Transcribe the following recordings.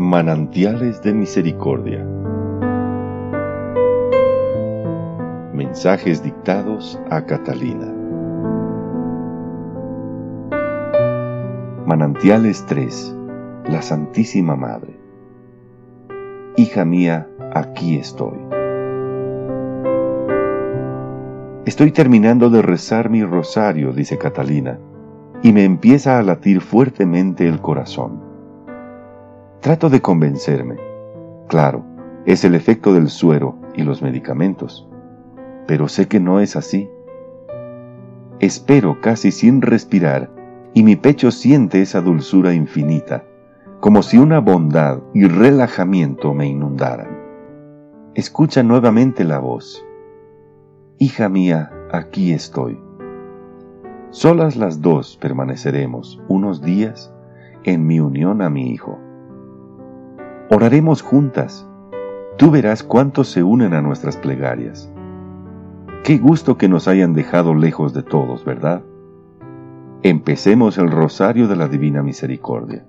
Manantiales de Misericordia. Mensajes dictados a Catalina. Manantiales 3. La Santísima Madre. Hija mía, aquí estoy. Estoy terminando de rezar mi rosario, dice Catalina, y me empieza a latir fuertemente el corazón. Trato de convencerme. Claro, es el efecto del suero y los medicamentos, pero sé que no es así. Espero casi sin respirar y mi pecho siente esa dulzura infinita, como si una bondad y relajamiento me inundaran. Escucha nuevamente la voz. Hija mía, aquí estoy. Solas las dos permaneceremos unos días en mi unión a mi Hijo. Oraremos juntas. Tú verás cuántos se unen a nuestras plegarias. Qué gusto que nos hayan dejado lejos de todos, ¿verdad? Empecemos el rosario de la Divina Misericordia.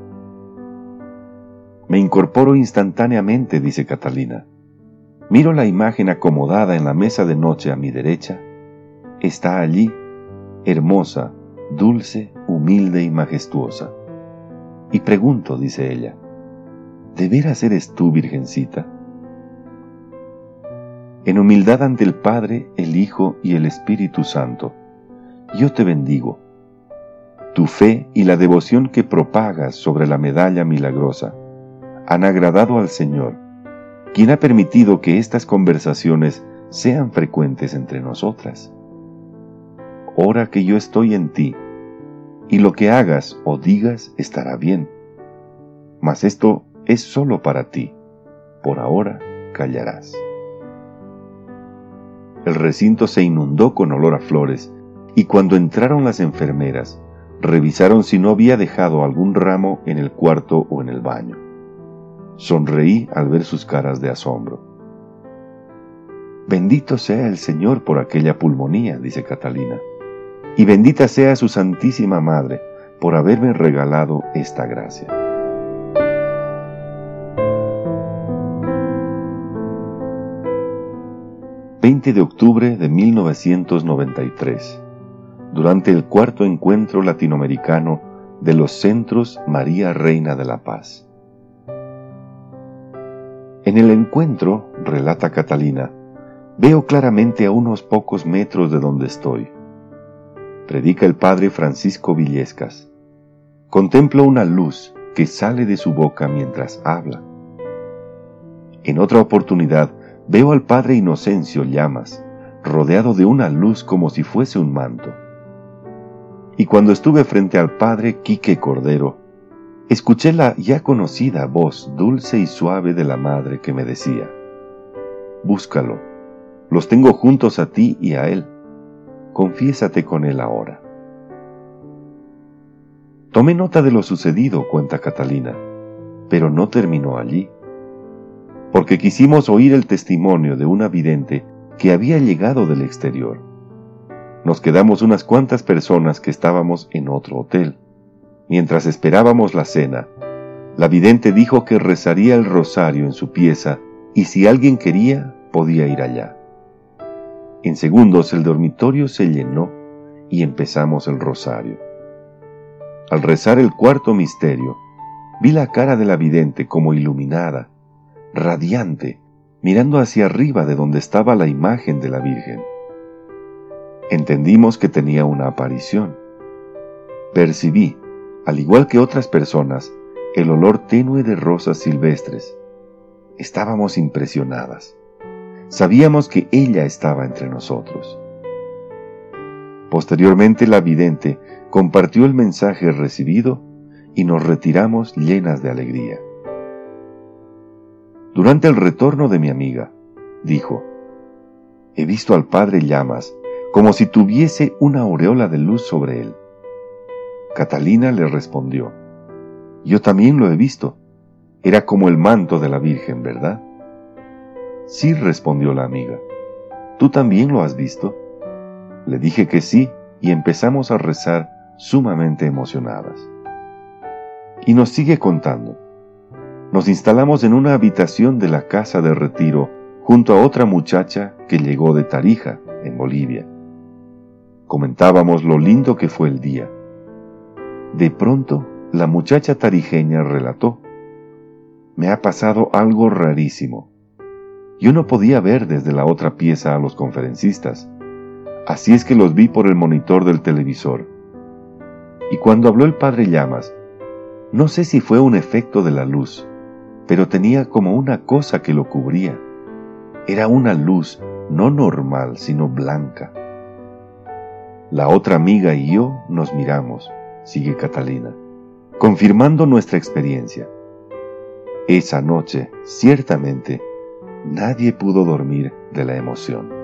Me incorporo instantáneamente, dice Catalina. Miro la imagen acomodada en la mesa de noche a mi derecha. Está allí, hermosa, dulce, humilde y majestuosa. Y pregunto, dice ella, ¿de veras eres tú, Virgencita? En humildad ante el Padre, el Hijo y el Espíritu Santo, yo te bendigo. Tu fe y la devoción que propagas sobre la medalla milagrosa han agradado al Señor, quien ha permitido que estas conversaciones sean frecuentes entre nosotras. Ora que yo estoy en ti, y lo que hagas o digas estará bien. Mas esto es solo para ti. Por ahora callarás. El recinto se inundó con olor a flores, y cuando entraron las enfermeras, revisaron si no había dejado algún ramo en el cuarto o en el baño. Sonreí al ver sus caras de asombro. Bendito sea el Señor por aquella pulmonía, dice Catalina, y bendita sea su Santísima Madre por haberme regalado esta gracia. De octubre de 1993, durante el cuarto encuentro latinoamericano de los Centros María Reina de la Paz. En el encuentro, relata Catalina, veo claramente a unos pocos metros de donde estoy. Predica el padre Francisco Villescas. Contemplo una luz que sale de su boca mientras habla. En otra oportunidad, veo al padre Inocencio Llamas, rodeado de una luz como si fuese un manto. Y cuando estuve frente al padre Quique Cordero, escuché la ya conocida voz dulce y suave de la madre que me decía: búscalo, los tengo juntos a ti y a él, confiésate con él ahora. Tomé nota de lo sucedido, cuenta Catalina, pero no terminó allí, porque quisimos oír el testimonio de una vidente que había llegado del exterior. Nos quedamos unas cuantas personas que estábamos en otro hotel. Mientras esperábamos la cena, la vidente dijo que rezaría el rosario en su pieza y si alguien quería, podía ir allá. En segundos el dormitorio se llenó y empezamos el rosario. Al rezar el cuarto misterio, vi la cara de la vidente como iluminada, radiante, mirando hacia arriba de donde estaba la imagen de la Virgen. Entendimos que tenía una aparición. Percibí, al igual que otras personas, el olor tenue de rosas silvestres. Estábamos impresionadas. Sabíamos que ella estaba entre nosotros. Posteriormente la vidente compartió el mensaje recibido y nos retiramos llenas de alegría. Durante el retorno de mi amiga, dijo: he visto al padre Llamas como si tuviese una aureola de luz sobre él. Catalina le respondió: yo también lo he visto. Era como el manto de la Virgen, ¿verdad? Sí, respondió la amiga. ¿Tú también lo has visto? Le dije que sí y empezamos a rezar sumamente emocionadas. Y nos sigue contando. nos instalamos en una habitación de la casa de retiro junto a otra muchacha que llegó de Tarija, en Bolivia. Comentábamos lo lindo que fue el día. De pronto, la muchacha tarijeña relató: me ha pasado algo rarísimo. Yo no podía ver desde la otra pieza a los conferencistas, así es que los vi por el monitor del televisor. Y cuando habló el padre Llamas, no sé si fue un efecto de la luz, pero tenía como una cosa que lo cubría. Era una luz no normal, sino blanca. La otra amiga y yo nos miramos, sigue Catalina, confirmando nuestra experiencia. Esa noche, ciertamente, nadie pudo dormir de la emoción.